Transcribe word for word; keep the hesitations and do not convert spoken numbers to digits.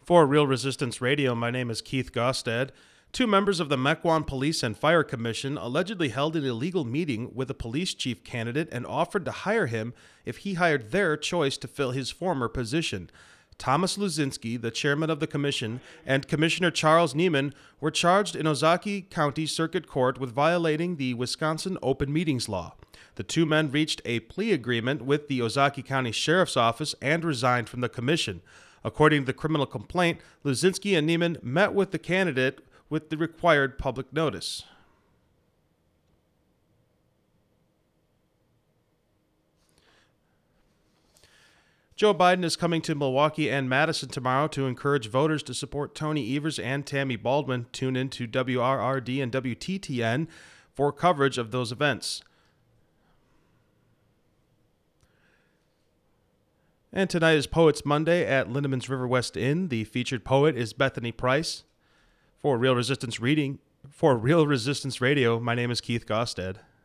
For Real Resistance Radio, my name is Keith Gostad. Two members of the Mequon Police and Fire Commission allegedly held an illegal meeting with a police chief candidate and offered to hire him if he hired their choice to fill his former position. Thomas Luzinski, the chairman of the commission, and Commissioner Charles Neiman were charged in Ozaki County Circuit Court with violating the Wisconsin Open Meetings Law. The two men reached a plea agreement with the Ozaki County Sheriff's Office and resigned from the commission. According to the criminal complaint, Luzinski and Neiman met with the candidate with the required public notice. Joe Biden is coming to Milwaukee and Madison tomorrow to encourage voters to support Tony Evers and Tammy Baldwin. Tune in to W R R D and W T T N for coverage of those events. And tonight is Poets Monday at Lindemans River West Inn. The featured poet is Bethany Price. For Real Resistance Reading, for Real Resistance Radio, my name is Keith Gostad.